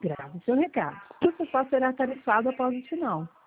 Grave seu recado. O sofá será tarifado após o sinal.